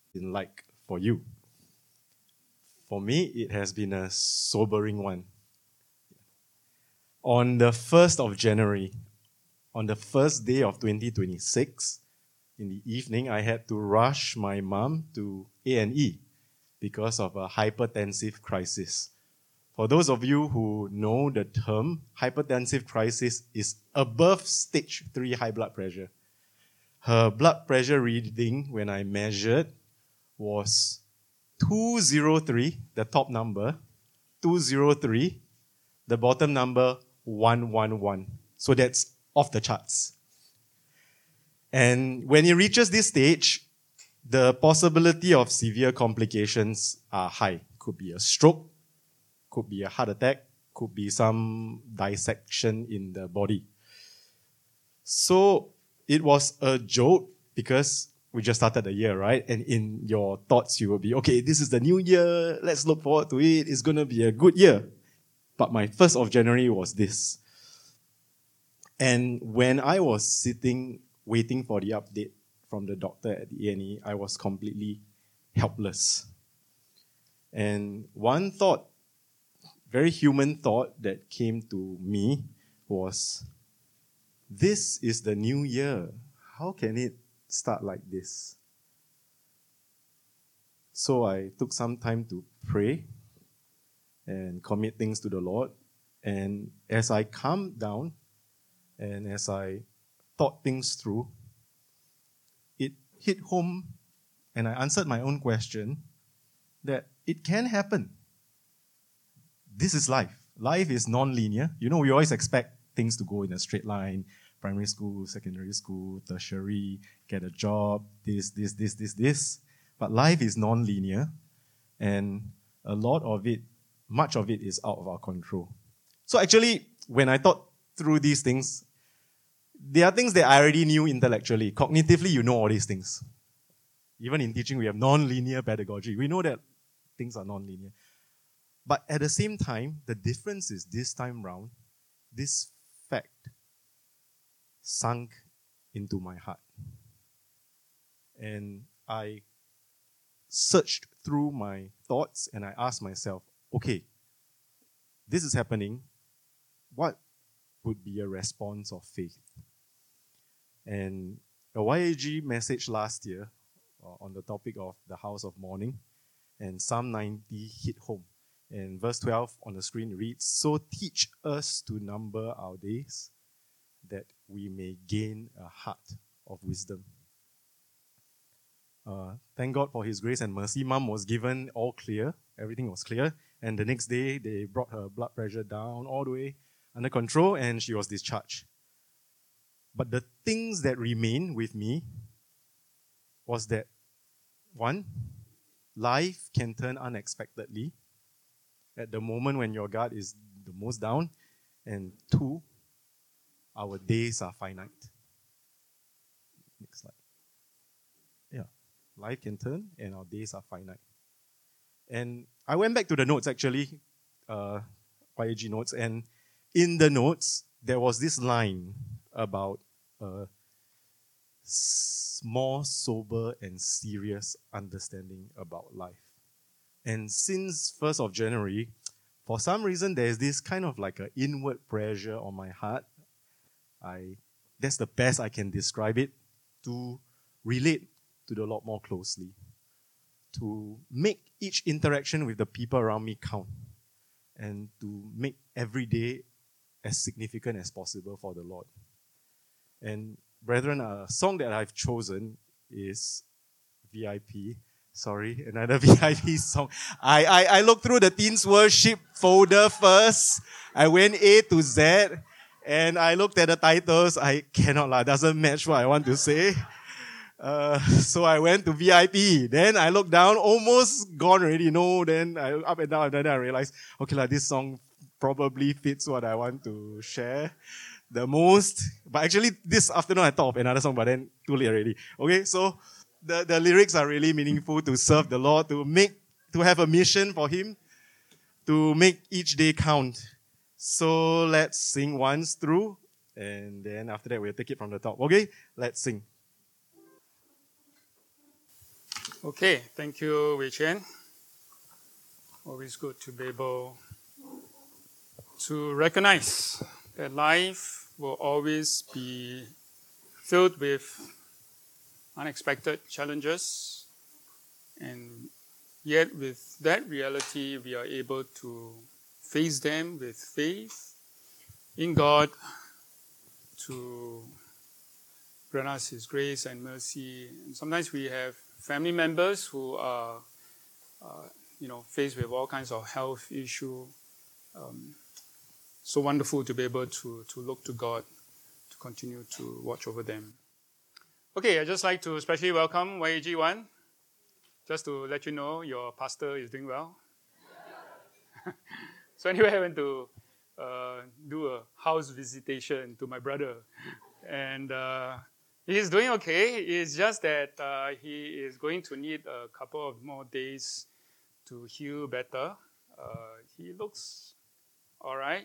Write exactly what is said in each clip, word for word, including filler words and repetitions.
been like for you? For me, it has been a sobering one. On the first of January, on the first day of twenty twenty-six, in the evening, I had to rush my mom to A and E because of a hypertensive crisis. For those of you who know the term, hypertensive crisis is above stage three high blood pressure. Her blood pressure reading, when I measured, was two hundred three, the top number, two hundred three, the bottom number, one hundred eleven. So that's off the charts. And when it reaches this stage, the possibility of severe complications are high. Could be a stroke, could be a heart attack, could be some dissection in the body. So it was a jolt because we just started the year, right? And in your thoughts, you will be, okay, this is the new year. Let's look forward to it. It's going to be a good year. But my first of January was this. And when I was sitting, waiting for the update from the doctor at the A and E, I was completely helpless. And one thought, very human thought that came to me was, this is the new year. How can it start like this? So I took some time to pray and commit things to the Lord. And as I calmed down and as I thought things through, it hit home and I answered my own question that it can happen. This is life. Life is non-linear. You know, we always expect things to go in a straight line. Primary school, secondary school, tertiary, get a job, this, this, this, this, this. But life is non-linear, and a lot of it, much of it is out of our control. So actually, when I thought through these things, there are things that I already knew intellectually. Cognitively, you know all these things. Even in teaching, we have non-linear pedagogy. We know that things are non-linear. But at the same time, the difference is this time round, this fact sunk into my heart. And I searched through my thoughts and I asked myself, okay, this is happening. What would be a response of faith? And a Y A G message last year uh, on the topic of the house of mourning, and Psalm ninety hit home. And verse twelve on the screen reads, so teach us to number our days, that we may gain a heart of wisdom. Uh, thank God for His grace and mercy. Mom was given all clear. Everything was clear. And the next day, they brought her blood pressure down all the way under control, and she was discharged. But the things that remained with me was that, one, life can turn unexpectedly at the moment when your guard is the most down. And two, our days are finite. Next slide. Yeah, life can turn and our days are finite. And I went back to the notes actually, uh, Y A G notes, and in the notes, there was this line about a more sober and serious understanding about life. And since first of January, for some reason, there's this kind of like an inward pressure on my heart. I, that's the best I can describe it, to relate to the Lord more closely, to make each interaction with the people around me count, and to make every day as significant as possible for the Lord. And brethren, a song that I've chosen is V I P. Sorry, another V I P song. I, I, I looked through the Teens Worship folder first. I went A to Z, and I looked at the titles. I cannot lie, doesn't match what I want to say. Uh, so I went to V I P. Then I looked down, almost gone already. No, then I up and down, and then I realized, okay, like this song probably fits what I want to share the most. But actually, this afternoon I thought of another song, but then too late already. Okay, so the, the lyrics are really meaningful to serve the Lord, to make, to have a mission for Him, to make each day count. So let's sing once through, and then after that we'll take it from the top. Okay, let's sing. Okay, thank you, Wei Chen. Always good to be able to recognize that life will always be filled with unexpected challenges, and yet with that reality, we are able to face them with faith in God to grant us His grace and mercy. And sometimes we have family members who are, uh, you know, faced with all kinds of health issue. Um, so wonderful to be able to, to look to God to continue to watch over them. Okay, I'd just like to especially welcome Y A G one. Just to let you know, your pastor is doing well. So anyway, I went to uh, do a house visitation to my brother. And uh, he's doing okay. It's just that uh, he is going to need a couple of more days to heal better. Uh, he looks all right.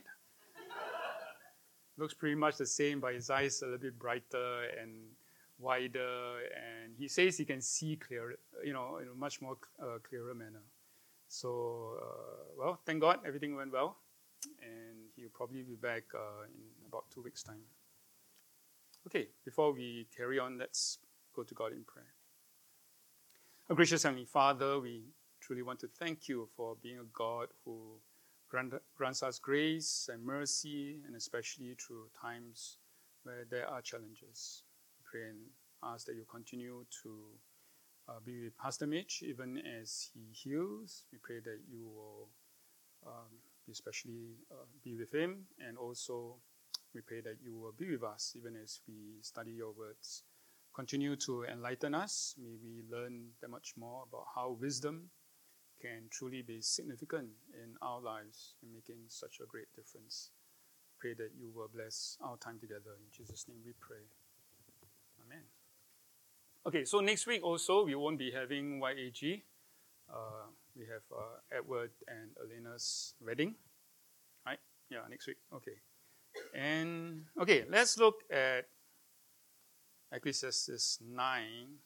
Looks pretty much the same, but his eyes a little bit brighter and wider. And he says he can see clear, you know, in a much more uh, clearer manner. So, uh, well, thank God everything went well. And he'll probably be back uh, in about two weeks' time. Okay, before we carry on, let's go to God in prayer. Our gracious Heavenly Father, we truly want to thank you for being a God who grant, grants us grace and mercy, and especially through times where there are challenges. We pray and ask that you continue to uh, be with Pastor Mitch even as he heals. We pray that you will um, especially uh, be with him, and also we pray that you will be with us even as we study your words. Continue to enlighten us. May we learn that much more about how wisdom can truly be significant in our lives and making such a great difference. Pray that you will bless our time together. In Jesus' name we pray. Amen. Okay, so next week also we won't be having Y A G. Uh, we have uh, Edward and Elena's wedding. Right? Yeah, next week. Okay. And, okay, let's look at Ecclesiastes nine.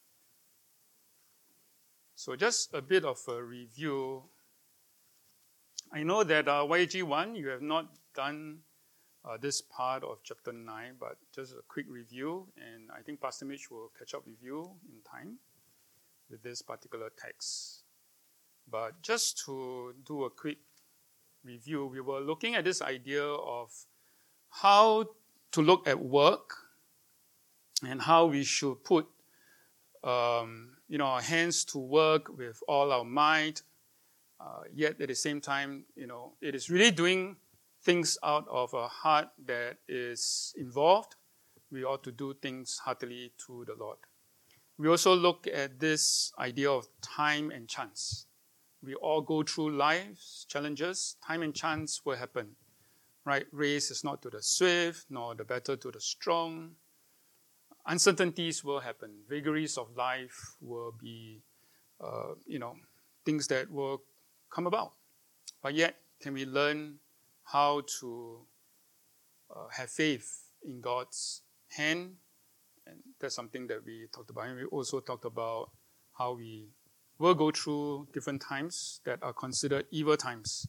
So just a bit of a review. I know that uh, Y A G one, you have not done uh, this part of chapter nine, but just a quick review. And I think Pastor Mitch will catch up with you in time with this particular text. But just to do a quick review, we were looking at this idea of how to look at work and how we should put um, you know, our hands to work with all our might, uh, yet at the same time, you know, it is really doing things out of a heart that is involved. We ought to do things heartily to the Lord. We also look at this idea of time and chance. We all go through life's challenges. Time and chance will happen. Right? Race is not to the swift, nor the better to the strong. Uncertainties will happen. Vagaries of life will be, uh, you know, things that will come about. But yet, can we learn how to uh, have faith in God's hand? And that's something that we talked about. And we also talked about how we will go through different times that are considered evil times.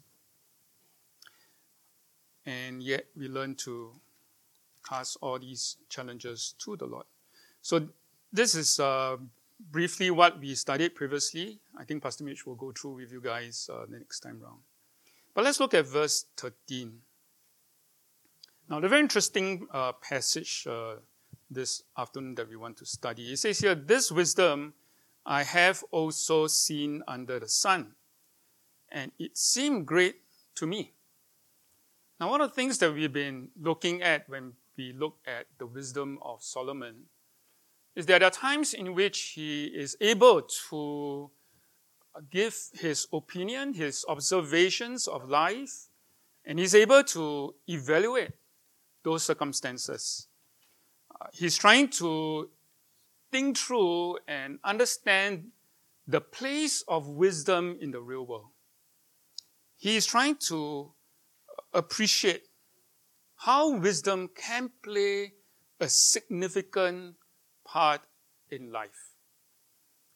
And yet, we learn to cast all these challenges to the Lord. So this is uh, briefly what we studied previously. I think Pastor Mitch will go through with you guys uh, the next time round. But let's look at verse thirteen. Now, the very interesting uh, passage uh, this afternoon that we want to study. It says here, "This wisdom I have also seen under the sun, and it seemed great to me." Now, one of the things that we've been looking at when we look at the wisdom of Solomon is that there are times in which he is able to give his opinion, his observations of life, and he's able to evaluate those circumstances. Uh, he's trying to think through and understand the place of wisdom in the real world. He is trying to appreciate how wisdom can play a significant part in life.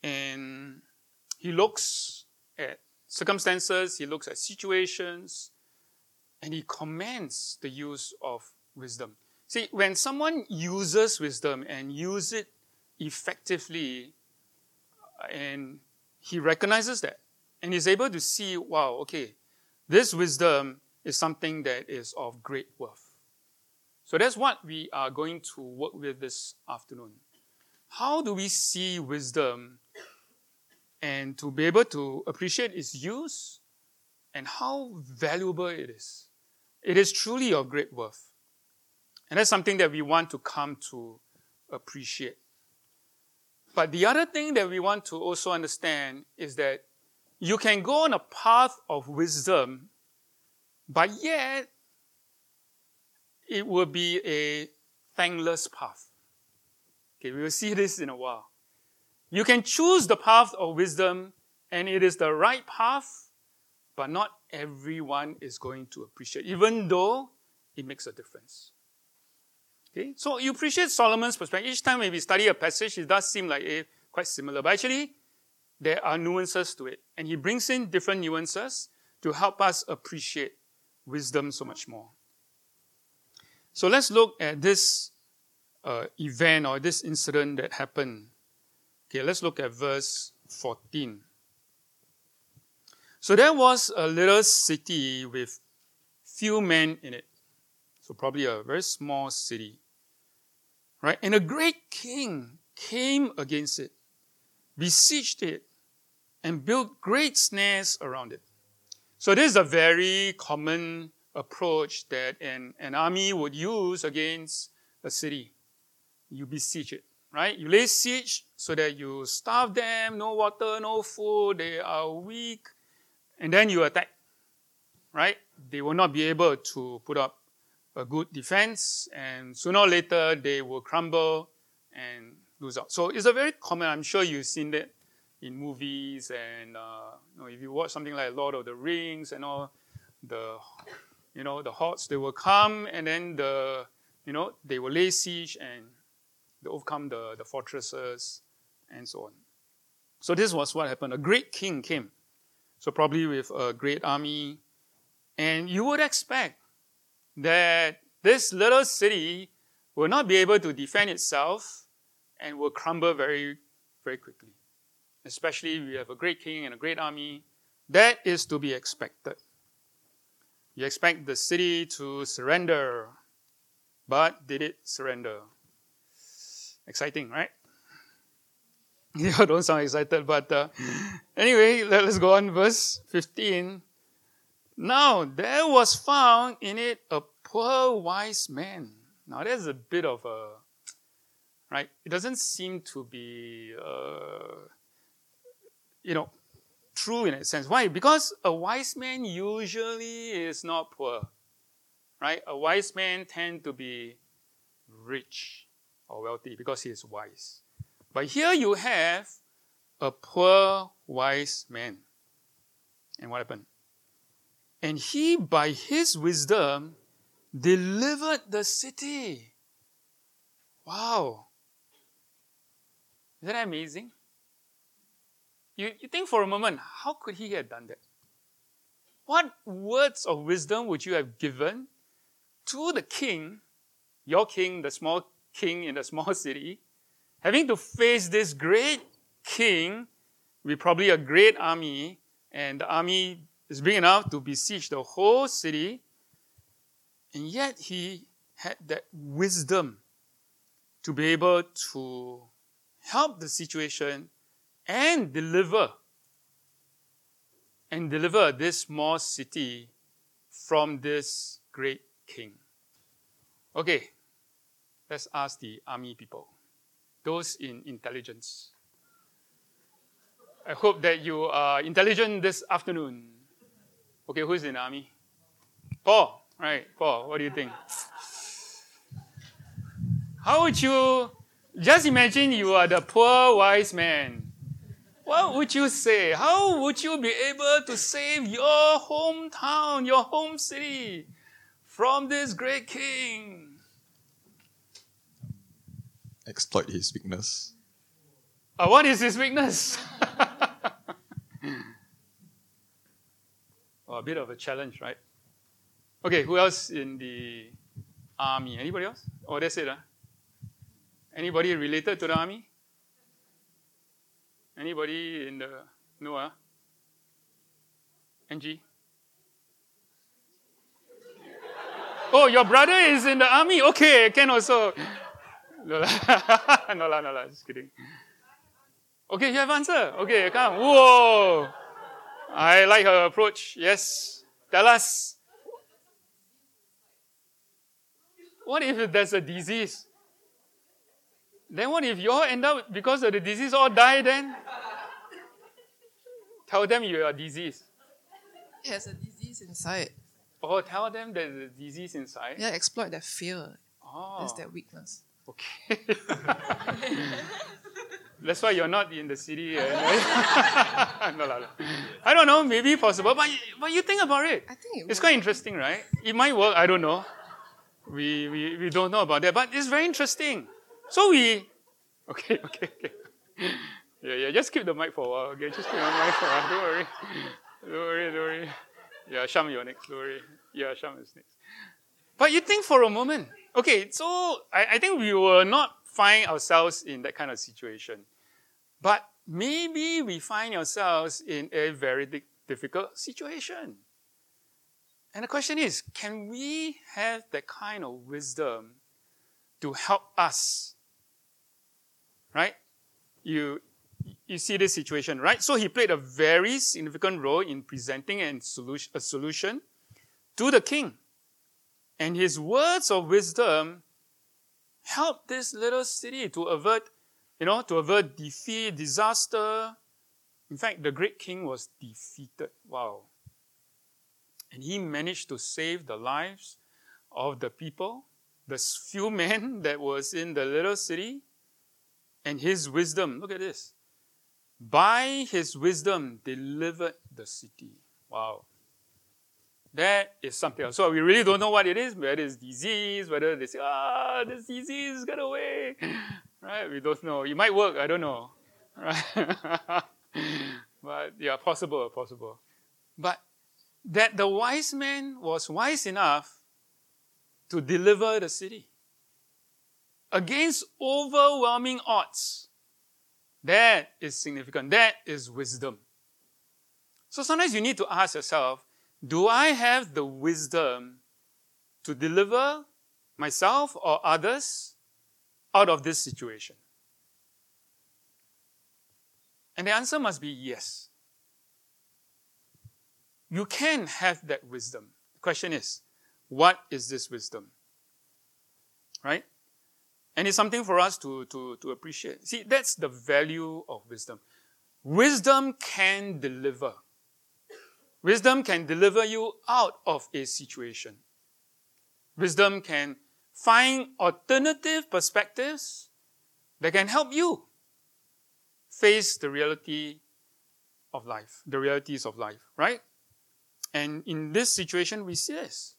And he looks at circumstances, he looks at situations, and he commends the use of wisdom. See, when someone uses wisdom and uses it effectively, and he recognizes that, and he's able to see, wow, okay, this wisdom is something that is of great worth. So that's what we are going to work with this afternoon. How do we see wisdom and to be able to appreciate its use and how valuable it is? It is truly of great worth. And that's something that we want to come to appreciate. But the other thing that we want to also understand is that you can go on a path of wisdom, but yet it will be a thankless path. Okay, we will see this in a while. You can choose the path of wisdom, and it is the right path, but not everyone is going to appreciate, even though it makes a difference. Okay, so you appreciate Solomon's perspective. Each time when we study a passage, it does seem like eh, quite similar, but actually there are nuances to it, and he brings in different nuances to help us appreciate wisdom so much more. So let's look at this uh, event or this incident that happened. Okay, let's look at verse fourteen. So there was a little city with few men in it. So probably a very small city. Right? And a great king came against it, besieged it, and built great snares around it. So this is a very common approach that an, an army would use against a city. You besiege it, right? You lay siege so that you starve them, no water, no food, they are weak, and then you attack, right? They will not be able to put up a good defense, and sooner or later they will crumble and lose out. So it's a very common, I'm sure you've seen that in movies, and uh, you know, if you watch something like Lord of the Rings and all, the, you know, the hordes, they will come, and then the, you know, they will lay siege and they overcome the, the fortresses and so on. So this was what happened. A great king came, so probably with a great army, and you would expect that this little city will not be able to defend itself and will crumble very, very quickly. Especially if we have a great king and a great army. That is to be expected. You expect the city to surrender, but did it surrender? Exciting, right? You don't sound excited, but uh, anyway, let's go on. Verse fifteen. Now, there was found in it a poor wise man. Now, there's a bit of a, right? It doesn't seem to be, uh, you know, true in a sense. Why? Because a wise man usually is not poor, right? A wise man tends to be rich or wealthy because he is wise. But here you have a poor wise man. And what happened? And he, by his wisdom, delivered the city. Wow. Isn't that amazing? You, you think for a moment, how could he have done that? What words of wisdom would you have given to the king, your king, the small king in the small city, having to face this great king with probably a great army, and the army is big enough to besiege the whole city, and yet he had that wisdom to be able to help the situation and deliver and deliver this small city from this great king. Okay, let's ask the army people, those in intelligence. I hope that you are intelligent this afternoon. Okay, who's in the army? Paul, right? Paul, what do you think? How would you, just imagine you are the poor wise man. What would you say? How would you be able to save your hometown, your home city from this great king? Exploit his weakness. Uh, what is his weakness? Oh, a bit of a challenge, right? Okay, who else in the army? Anybody else? Oh, that's it, huh? Anybody related to the army? Anybody in the... No, huh? Angie? Oh, your brother is in the army? Okay, can also. No lah, no lah, no lah, just kidding. Okay, you have answer. Okay, come. Whoa! I like her approach. Yes. Tell us. What if there's a disease? Then what if you all end up, because of the disease, all die then? Tell them you are diseased. It has a disease inside. Oh, tell them there's a disease inside? Yeah, exploit their fear. Oh. That's their weakness. Okay. That's why you're not in the city. Uh, no, no, no. I don't know, maybe possible, but, but you think about it. I think it It's will. quite interesting, right? It might work, I don't know. We, we, we don't know about that, but it's very interesting. So we, okay, okay, okay. Yeah, yeah, just keep the mic for a while, okay? Just keep the mic for a while, don't worry. Don't worry, don't worry. Yeah, Sham, you're next, don't worry. Yeah, Sham is next. But you think for a moment, okay, so I, I think we will not find ourselves in that kind of situation. But maybe we find ourselves in a very di- difficult situation. And the question is, can we have that kind of wisdom to help us? Right? You, you see this situation, right? So he played a very significant role in presenting a solution, a solution to the king. And his words of wisdom helped this little city to avert, you know, to avert defeat, disaster. In fact, the great king was defeated. Wow. And he managed to save the lives of the people, the few men that was in the little city. And his wisdom, look at this. By his wisdom, delivered the city. Wow. That is something else. So we really don't know what it is, whether it's disease, whether they say, ah, this disease got away. Right? We don't know. It might work, I don't know. Right? But yeah, possible, possible. But that the wise man was wise enough to deliver the city against overwhelming odds. That is significant. That is wisdom. So sometimes you need to ask yourself, do I have the wisdom to deliver myself or others out of this situation? And the answer must be yes. You can have that wisdom. The question is, what is this wisdom? Right? And it's something for us to, to, to appreciate. See, that's the value of wisdom. Wisdom can deliver. Wisdom can deliver you out of a situation. Wisdom can find alternative perspectives that can help you face the reality of life, the realities of life, right? And in this situation, we see this.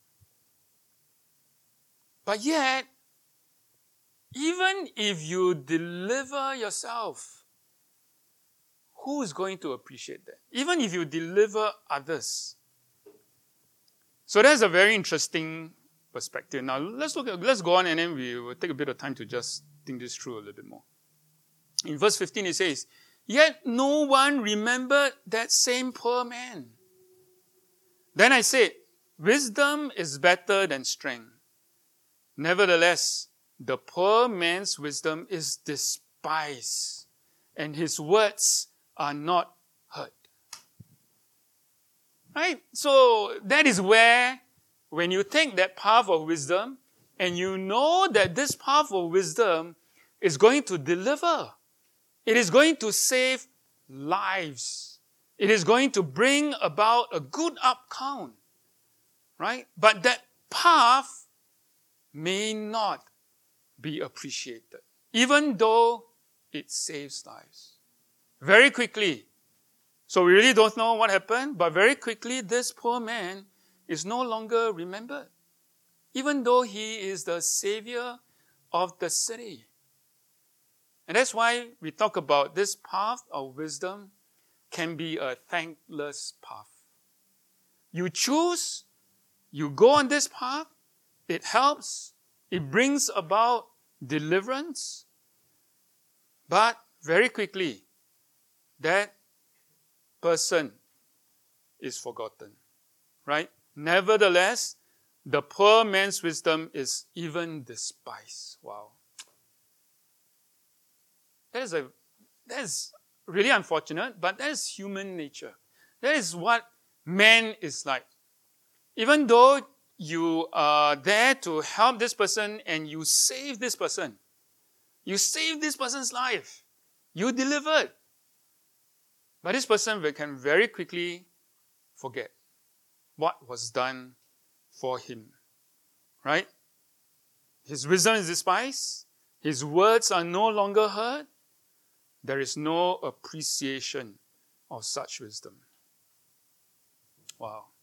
But yet, even if you deliver yourself, who is going to appreciate that? Even if you deliver others. So that's a very interesting perspective. Now let's look at, let's go on and then we will take a bit of time to just think this through a little bit more. In verse fifteen it says, "Yet no one remembered that same poor man. Then I said, wisdom is better than strength. Nevertheless, the poor man's wisdom is despised, and his words are not heard." Right? So that is where, when you take that path of wisdom, and you know that this path of wisdom is going to deliver, it is going to save lives, it is going to bring about a good outcome, right? But that path may not be appreciated, even though it saves lives. Very quickly, so we really don't know what happened, but very quickly this poor man is no longer remembered, even though he is the savior of the city. And that's why we talk about this path of wisdom can be a thankless path. You choose, you go on this path, it helps, it brings about deliverance, but very quickly, that person is forgotten, right? Nevertheless, the poor man's wisdom is even despised. Wow. That is a that is really unfortunate, but that is human nature. That is what man is like. Even though you are there to help this person and you save this person, you save this person's life, you delivered, but this person can very quickly forget what was done for him, right? His wisdom is despised. His words are no longer heard. There is no appreciation of such wisdom. Wow.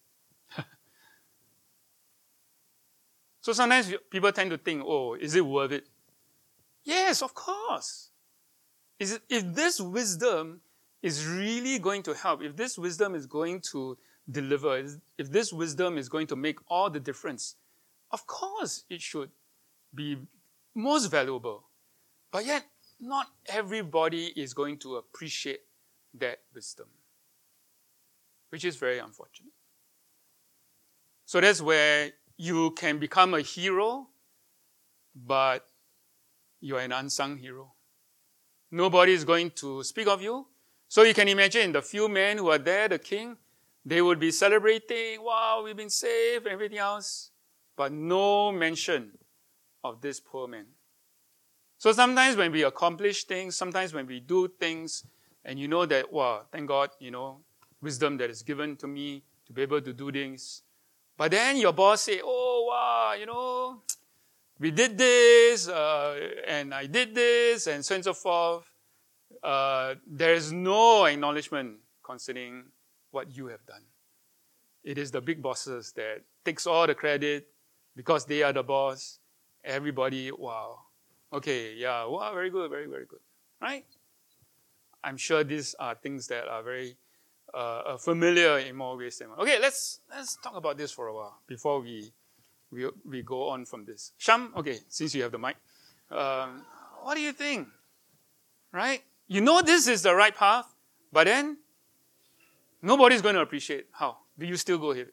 So sometimes people tend to think, oh, is it worth it? Yes, of course. Is it, if this wisdom is really going to help, if this wisdom is going to deliver, if this wisdom is going to make all the difference, of course it should be most valuable. But yet, not everybody is going to appreciate that wisdom, which is very unfortunate. So that's where you can become a hero, but you are an unsung hero. Nobody is going to speak of you. So you can imagine the few men who are there, the king, they would be celebrating, wow, we've been saved, and everything else, but no mention of this poor man. So sometimes when we accomplish things, sometimes when we do things, and you know that, wow, thank God, you know, wisdom that is given to me to be able to do things. But then your boss say, oh, wow, you know, we did this, uh, and I did this, and so on and so forth. Uh, there is no acknowledgement concerning what you have done. It is the big bosses that takes all the credit because they are the boss. Everybody, wow. Okay, yeah, wow, very good, very, very good. Right? I'm sure these are things that are very uh, familiar in more ways than one. Okay, let's let's talk about this for a while before we we, we go on from this. Sham, okay, since you have the mic, um, what do you think? Right? You know this is the right path, but then nobody's going to appreciate. How? Do you still go ahead?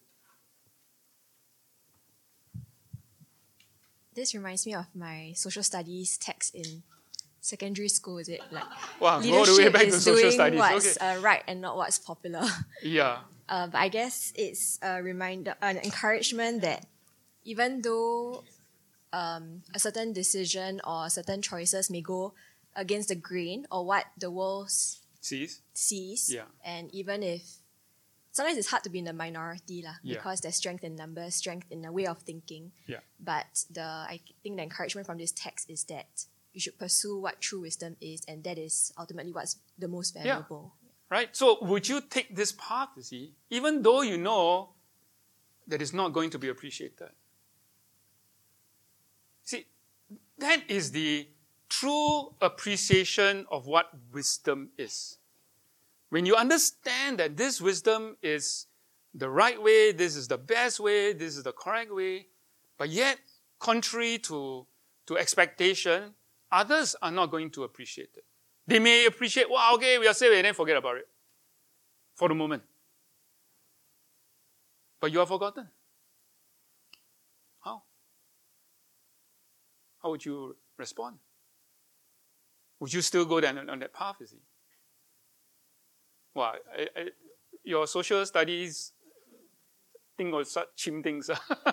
This reminds me of my social studies text in secondary school. Is it like wow, all the way back to is social doing studies. what's Okay. uh, right and not what's popular? Yeah. Uh, but I guess it's a reminder, an encouragement that even though um, a certain decision or certain choices may go against the grain or what the world Sees? sees, Yeah. and even if sometimes it's hard to be in the minority lah, Yeah. because there's strength in numbers, strength in a way of thinking. Yeah. But the I think the encouragement from this text is that you should pursue what true wisdom is, and that is ultimately what's the most valuable. Right? So would you take this path, you see, even though you know that it's not going to be appreciated? See, that is the true appreciation of what wisdom is. When you understand that this wisdom is the right way, this is the best way, this is the correct way, but yet, contrary to, to expectation, others are not going to appreciate it. They may appreciate, wow, okay, we are saved, and then forget about it for the moment. But you are forgotten. How? How would you respond? Would you still go down on that path, you see? Wow, I, I, your social studies think of such cheap things.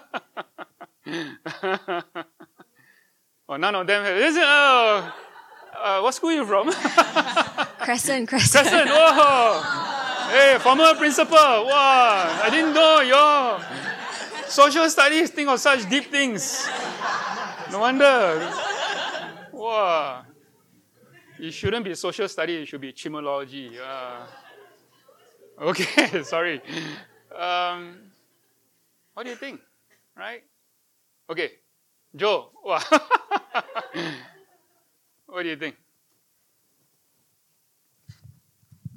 Oh, none of them have. Is it, oh, uh, what school are you from? Crescent, Crescent. Crescent, oh! Hey, former principal, wow! I didn't know your social studies think of such deep things. No wonder. Wow. It shouldn't be social studies, it should be chimology. Uh, okay, sorry. Um, what do you think? Right? Okay, Joe. Wow. What do you think?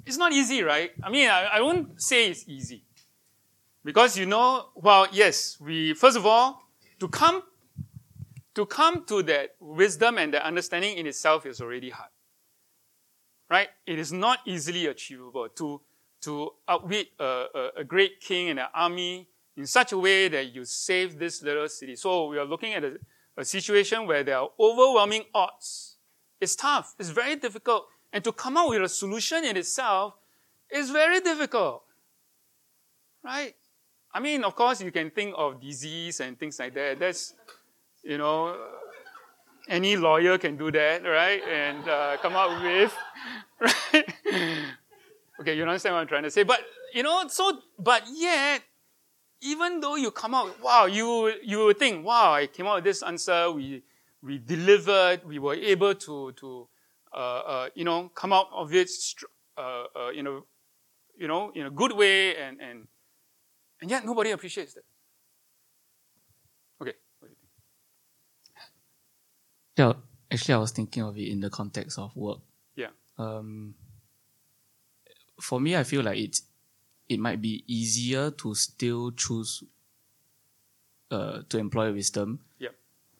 it's not easy, right? I mean, I, I won't say it's easy. Because, you know, well, yes, we, first of all, to come, to come to that wisdom and that understanding in itself is already hard. Right? It is not easily achievable to, to outwit a, a, a great king and an army in such a way that you save this little city. So we are looking at a, a situation where there are overwhelming odds. It's tough. It's very difficult. And to come out with a solution in itself is very difficult. Right? I mean, of course, you can think of disease and things like that. That's, you know, any lawyer can do that, right? And uh, come up with, right? Okay, you understand what I'm trying to say. But, you know, so, but yet, even though you come out, wow, you you would think, wow, I came out with this answer, we we delivered, we were able to, to uh, uh, you know, come out of it uh, uh, in a, you know, in a good way, and, and, and yet nobody appreciates that. Okay, what do you think? Yeah, actually, I was thinking of it in the context of work. Yeah. Um, for me, I feel like it's it might be easier to still choose uh, to employ wisdom. Yep.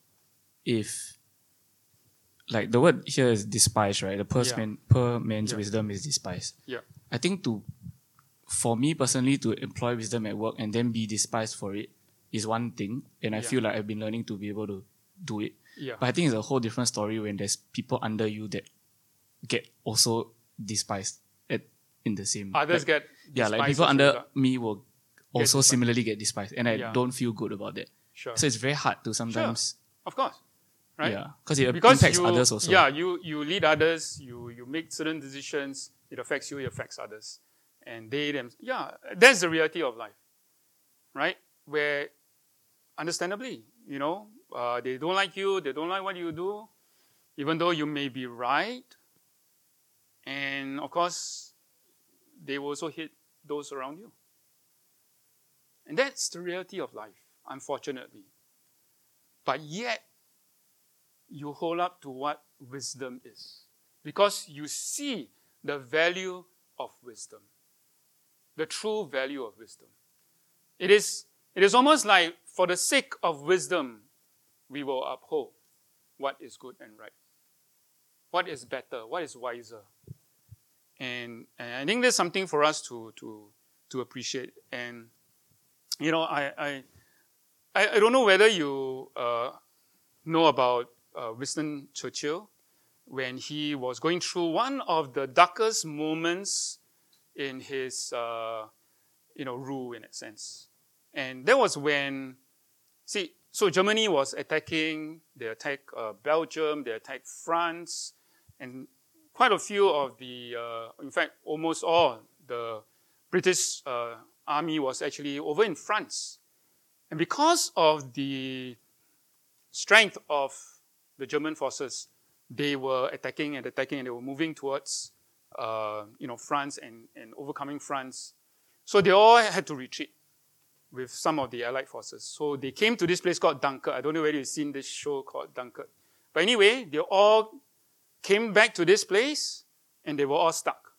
If, like, the word here is despise, right? The per, Yeah. man, per man's Yeah. wisdom is despise. Yeah. I think to, for me personally, to employ wisdom at work and then be despised for it is one thing. And I Yeah. feel like I've been learning to be able to do it. Yeah. But I think it's a whole different story when there's people under you that get also despised at in the same. Others like, get yeah, like despised people as a under result. me will also despised. similarly get despised, and I Yeah. don't feel good about that. Sure. So it's very hard to sometimes, Of course. Right? yeah, because it Because impacts you, others also. Yeah, you, you lead others, you, you make certain decisions, it affects you, it affects others. And they, them, yeah, that's the reality of life. Right? Where, understandably, you know, uh, they don't like you, they don't like what you do, even though you may be right. And of course, they will also hit those around you. And that's the reality of life, unfortunately. But yet, you hold up to what wisdom is. Because you see the value of wisdom. The true value of wisdom. It is, it is almost like, for the sake of wisdom, we will uphold what is good and right. What is better, what is wiser. And, and I think there's something for us to, to, to appreciate. And, you know, I, I, I, I don't know whether you uh, know about uh, Winston Churchill when he was going through one of the darkest moments in his, uh, you know, rule in a sense. And that was when, see, so Germany was attacking, they attacked uh, Belgium, they attacked France, and quite a few of the, uh, in fact, almost all the British uh, army was actually over in France. And because of the strength of the German forces, they were attacking and attacking, and they were moving towards, uh, you know, France and, and overcoming France. So they all had to retreat with some of the Allied forces. So they came to this place called Dunkirk. I don't know whether you've seen this show called Dunkirk. But anyway, they all came back to this place, and they were all stuck.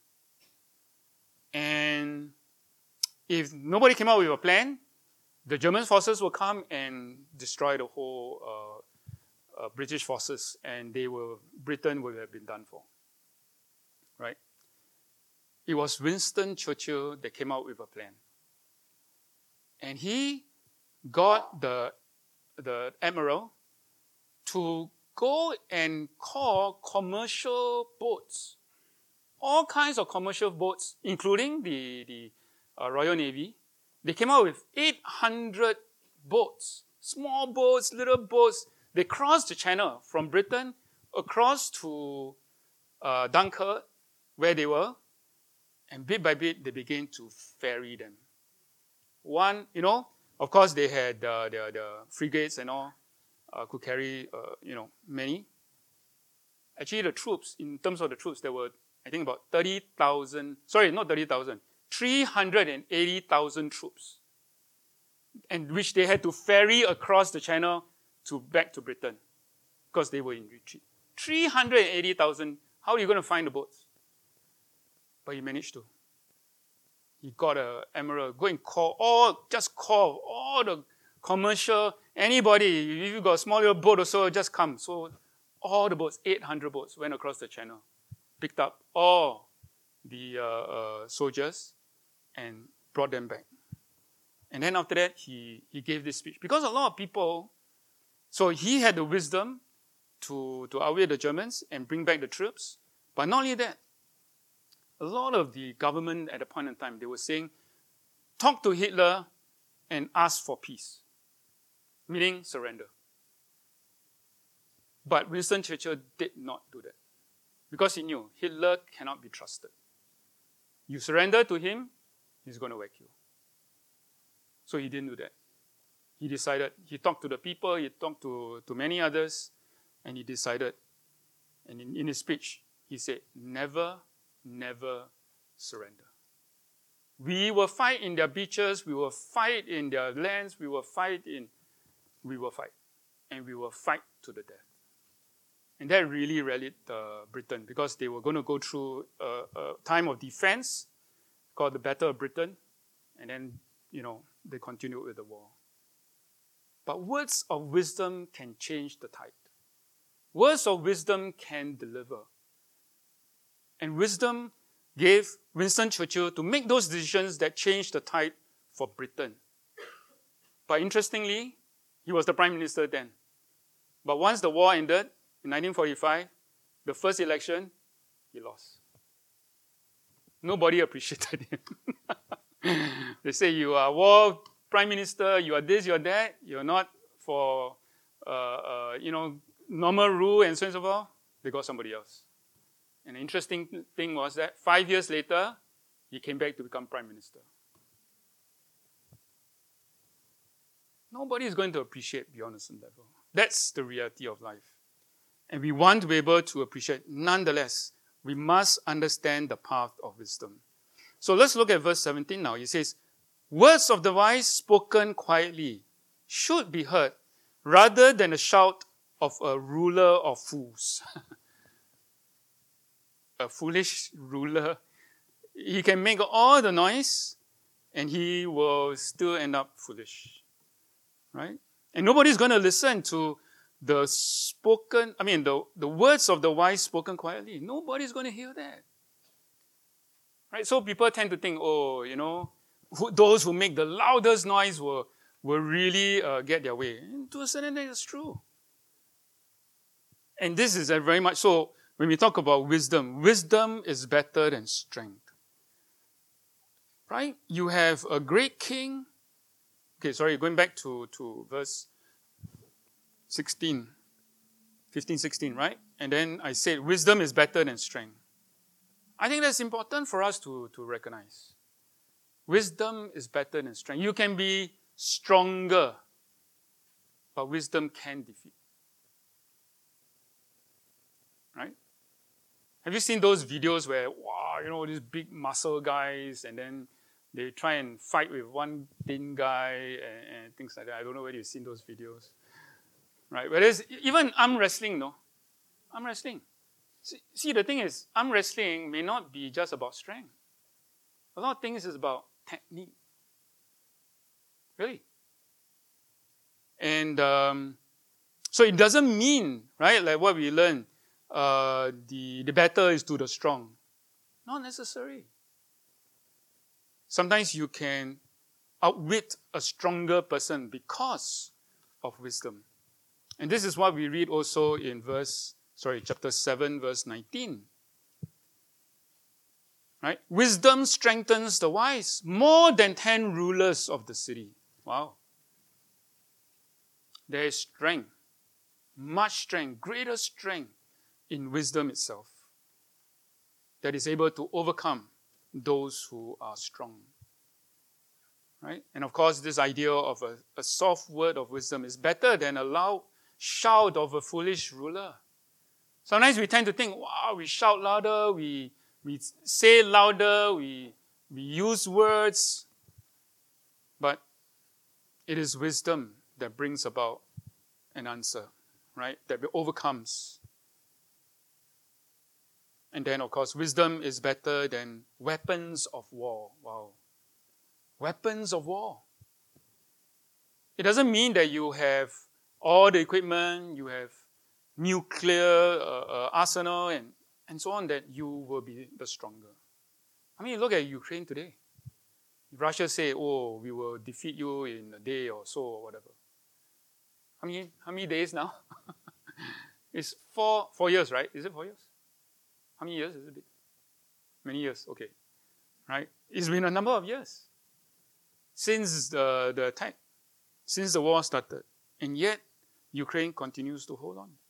And if nobody came out with a plan, the German forces will come and destroy the whole uh, uh, British forces, and they will, Britain will have been done for. Right? It was Winston Churchill that came out with a plan. And he got the, the admiral to go and call commercial boats, all kinds of commercial boats, including the, the uh, Royal Navy. They came out with eight hundred boats, small boats, little boats. They crossed the channel from Britain across to uh, Dunkirk, where they were, and bit by bit, they began to ferry them. One, you know, of course, they had uh, the, the frigates and all, uh, could carry, uh, you know, many. Actually, the troops, in terms of the troops, there were, I think, about thirty thousand, sorry, not thirty thousand, three hundred eighty thousand troops, and which they had to ferry across the channel to back to Britain, because they were in retreat. three hundred eighty thousand, how are you going to find the boats? But he managed to. He got an emerald. Go and call all, just call all the commercial, anybody, if you got a small little boat or so, just come. So all the boats, eight hundred boats, went across the channel, picked up all the uh, uh, soldiers and brought them back. And then after that, he, he gave this speech. Because a lot of people, so he had the wisdom to, to outweigh the Germans and bring back the troops. But not only that, a lot of the government at a point in time, they were saying, talk to Hitler and ask for peace. Meaning surrender. But Winston Churchill did not do that. Because he knew Hitler cannot be trusted. You surrender to him, he's going to whack you. So he didn't do that. He decided, he talked to the people, he talked to, to many others, and he decided, and in, in his speech, he said, never, never surrender. We will fight in their beaches, we will fight in their lands, we will fight in, we will fight. And we will fight to the death. And that really rallied uh, Britain because they were going to go through a, a time of defense called the Battle of Britain. And then, you know, they continued with the war. But words of wisdom can change the tide. Words of wisdom can deliver. And wisdom gave Winston Churchill to make those decisions that changed the tide for Britain. But interestingly, he was the prime minister then. But once the war ended, in nineteen forty-five, the first election, he lost. Nobody appreciated him. They say you are war prime minister, you are this, you are that, you're not for, uh, uh, you know, normal rule and so on and so forth. They got somebody else. And the interesting thing was that five years later, he came back to become prime minister. Nobody is going to appreciate beyond a certain level. That's the reality of life. And we want to be able to appreciate. Nonetheless, we must understand the path of wisdom. So let's look at verse seventeen now. It says, words of the wise spoken quietly should be heard rather than a shout of a ruler of fools. A foolish ruler, he can make all the noise and he will still end up foolish. Right? And nobody's going to listen to the spoken, I mean, the, the words of the wise spoken quietly. Nobody's going to hear that. Right? So people tend to think, oh, you know, who, those who make the loudest noise will, will really uh, get their way. And to a certain extent, it's true. And this is a very much so, when we talk about wisdom, wisdom is better than strength. Right? You have a great king. Okay, sorry, going back to, to verse sixteen, fifteen, sixteen, right? And then I said, wisdom is better than strength. I think that's important for us to, to recognize. Wisdom is better than strength. You can be stronger, but wisdom can defeat. Right? Have you seen those videos where, wow, you know, these big muscle guys, and then they try and fight with one thin guy and, and things like that? I don't know whether you've seen those videos. Right? Whereas even arm wrestling, no? Arm wrestling. See, see, the thing is, arm wrestling may not be just about strength. A lot of things is about technique. Really. And um, so it doesn't mean, right, like what we learned, uh, the, the better is to the strong. Not necessary. Sometimes you can outwit a stronger person because of wisdom. And this is what we read also in verse, sorry, chapter seven, verse nineteen. Right? Wisdom strengthens the wise more than ten rulers of the city. Wow. There is strength, much strength, greater strength in wisdom itself that is able to overcome those who are strong. Right? And of course, this idea of a, a soft word of wisdom is better than a loud shout of a foolish ruler. Sometimes we tend to think, wow, we shout louder, we, we say louder, we, we use words. But it is wisdom that brings about an answer, right? That overcomes. And then, of course, wisdom is better than weapons of war. Wow. Weapons of war. It doesn't mean that you have all the equipment, you have nuclear uh, uh, arsenal and, and so on, that you will be the stronger. I mean, look at Ukraine today. Russia say, oh, we will defeat you in a day or so or whatever. How many, how many days now? It's four, four years, right? Is it four years? How many years is it? Many years, okay. Right? It's been a number of years since the, the attack, since the war started. And yet, Ukraine continues to hold on.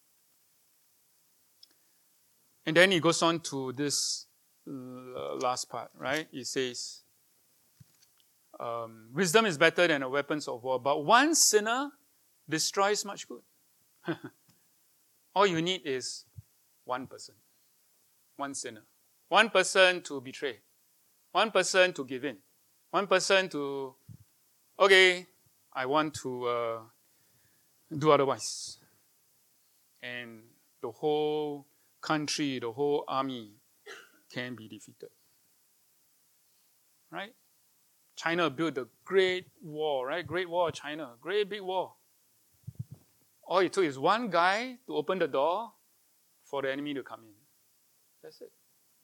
And then he goes on to this uh, last part, right? He says, um, wisdom is better than the weapons of war, but one sinner destroys much good. All you need is one person, one sinner, one person to betray, one person to give in, one person to, okay, I want to uh, do otherwise. And the whole country, the whole army can be defeated. Right? China built the Great Wall, right? Great Wall of China, great big wall. All it took is one guy to open the door for the enemy to come in. That's it.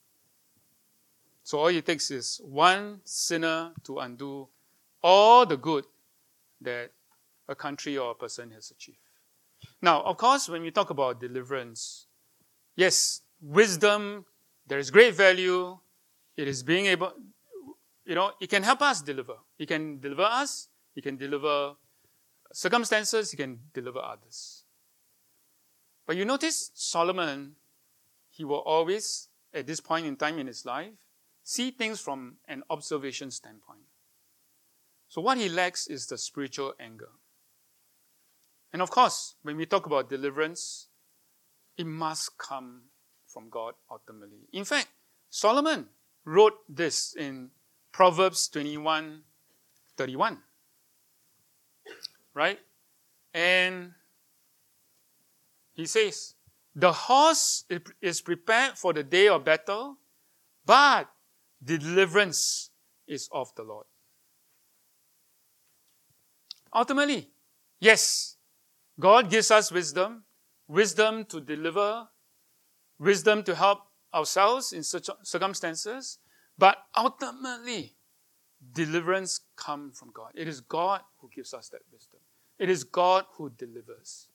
So all it takes is one sinner to undo all the good that a country or a person has achieved. Now, of course, when we talk about deliverance, yes, wisdom, there is great value. It is being able, you know, it can help us deliver. It can deliver us. It can deliver circumstances. It can deliver others. But you notice Solomon, he will always, at this point in time in his life, see things from an observation standpoint. So what he lacks is the spiritual anger. And of course, when we talk about deliverance, it must come from God ultimately. In fact, Solomon wrote this in Proverbs twenty-one thirty-one. Right? And he says, the horse is prepared for the day of battle, but the deliverance is of the Lord. Ultimately, yes, God gives us wisdom, wisdom to deliver, wisdom to help ourselves in such circumstances, but ultimately, deliverance comes from God. It is God who gives us that wisdom. It is God who delivers.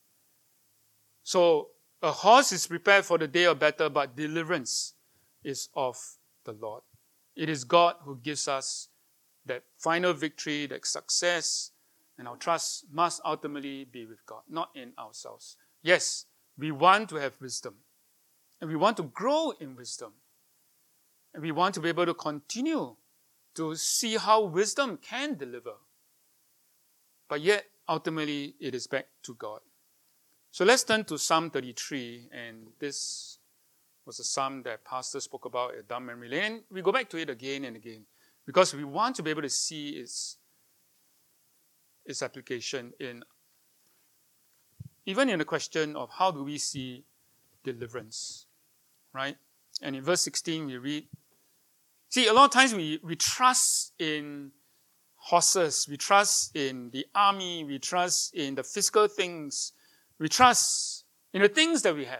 So, a horse is prepared for the day of battle, but deliverance is of the Lord. It is God who gives us that final victory, that success, and our trust must ultimately be with God, not in ourselves. Yes, we want to have wisdom, and we want to grow in wisdom, and we want to be able to continue to see how wisdom can deliver. But yet, ultimately, it is back to God. So let's turn to Psalm thirty-three, and this was a psalm that Pastor spoke about at Dumb Memory Lane. And we go back to it again and again, because we want to be able to see its, its application in, even in the question of how do we see deliverance, right? And in verse sixteen, we read, see, a lot of times we, we trust in horses, we trust in the army, we trust in the physical things, we trust in the things that we have.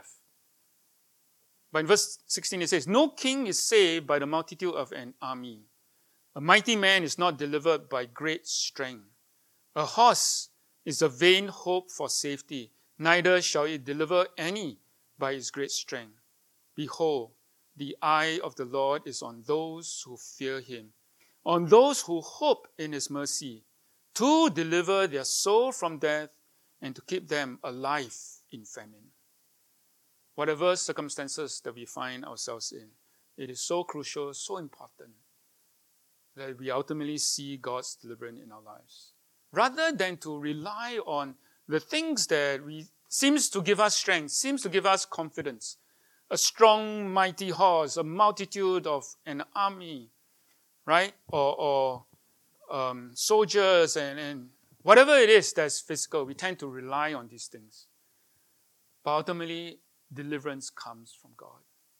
But in verse sixteen it says, no king is saved by the multitude of an army. A mighty man is not delivered by great strength. A horse is a vain hope for safety, neither shall it deliver any by its great strength. Behold, the eye of the Lord is on those who fear him, on those who hope in his mercy, to deliver their soul from death and to keep them alive in famine. Whatever circumstances that we find ourselves in, it is so crucial, so important that we ultimately see God's deliverance in our lives. Rather than to rely on the things that we seems to give us strength, seems to give us confidence, a strong, mighty horse, a multitude of an army, right? Or, or um, soldiers and, and whatever it is that's physical, we tend to rely on these things. But ultimately, deliverance comes from God.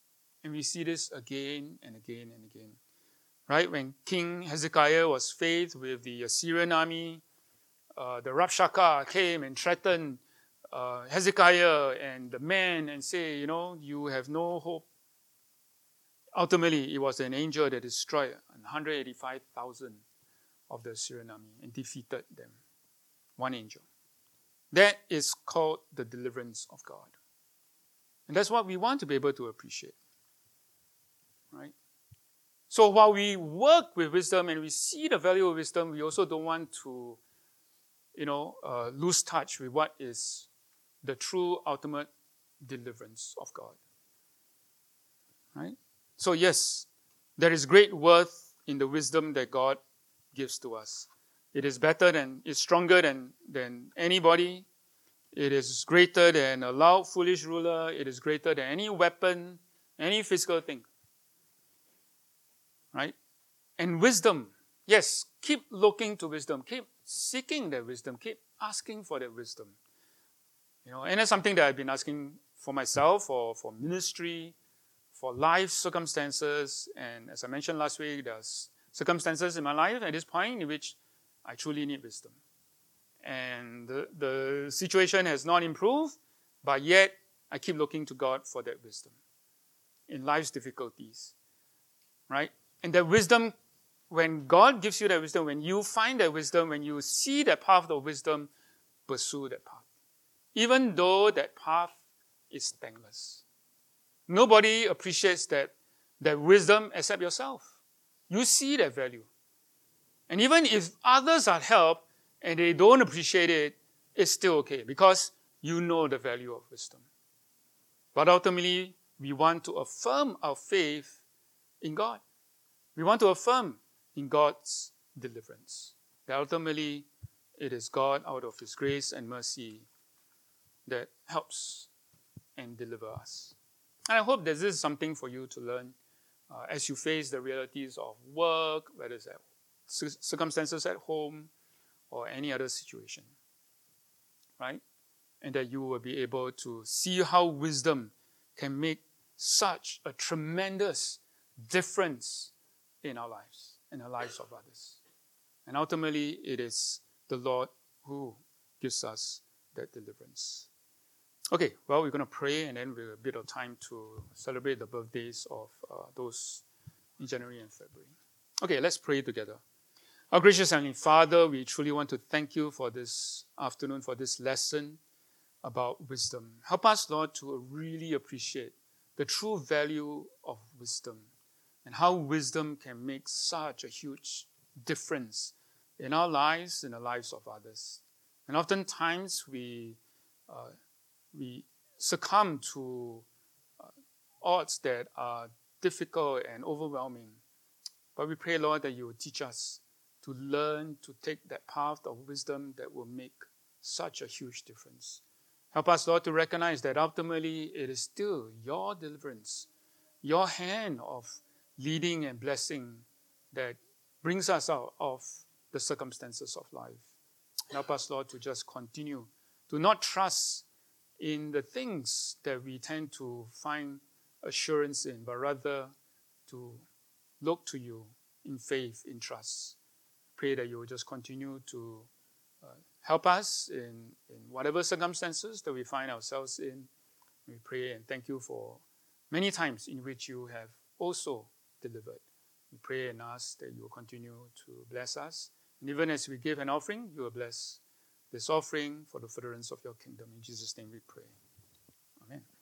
And we see this again and again and again. Right? When King Hezekiah was faced with the Assyrian army, uh, the Rabshakeh came and threatened uh, Hezekiah and the men and say, you know, you have no hope. Ultimately, it was an angel that destroyed one hundred eighty-five thousand of the Assyrian army and defeated them. One angel. That is called the deliverance of God. And that's what we want to be able to appreciate. Right? So while we work with wisdom and we see the value of wisdom, we also don't want to, you know, uh, lose touch with what is the true ultimate deliverance of God. Right? So yes, there is great worth in the wisdom that God gives to us. It is better than, it's stronger than, than anybody. It is greater than a loud, foolish ruler. It is greater than any weapon, any physical thing. Right? And wisdom, yes, keep looking to wisdom. Keep seeking that wisdom. Keep asking for that wisdom. You know, and that's something that I've been asking for myself, or for ministry, for life circumstances. And as I mentioned last week, there's circumstances in my life at this point in which I truly need wisdom. And the, the situation has not improved, but yet I keep looking to God for that wisdom in life's difficulties. Right? And that wisdom, when God gives you that wisdom, when you find that wisdom, when you see that path of wisdom, pursue that path. Even though that path is thankless. Nobody appreciates that, that wisdom except yourself. You see that value. And even if others are helped and they don't appreciate it, it's still okay because you know the value of wisdom. But ultimately, we want to affirm our faith in God. We want to affirm in God's deliverance. That ultimately, it is God out of His grace and mercy that helps and delivers us. And I hope that this is something for you to learn uh, as you face the realities of work, whether it's at circumstances at home or any other situation. Right? And that you will be able to see how wisdom can make such a tremendous difference in our lives, in the lives of others. And ultimately, it is the Lord who gives us that deliverance. Okay, well, we're going to pray, and then we'll have a bit of time to celebrate the birthdays of uh, those in January and February. Okay, let's pray together. Our gracious Heavenly Father, we truly want to thank you for this afternoon, for this lesson about wisdom. Help us, Lord, to really appreciate the true value of wisdom and how wisdom can make such a huge difference in our lives, in the lives of others. And oftentimes we uh, we succumb to uh, odds that are difficult and overwhelming. But we pray, Lord, that you will teach us to learn to take that path of wisdom that will make such a huge difference. Help us, Lord, to recognize that ultimately it is still your deliverance, your hand of leading and blessing that brings us out of the circumstances of life. Help us, Lord, to just continue to not trust in the things that we tend to find assurance in, but rather to look to you in faith, in trust. Pray that you will just continue to uh, help us in, in whatever circumstances that we find ourselves in. We pray and thank you for many times in which you have also delivered. We pray and ask that you will continue to bless us. And even as we give an offering, you will bless this offering for the furtherance of your kingdom. In Jesus' name we pray. Amen.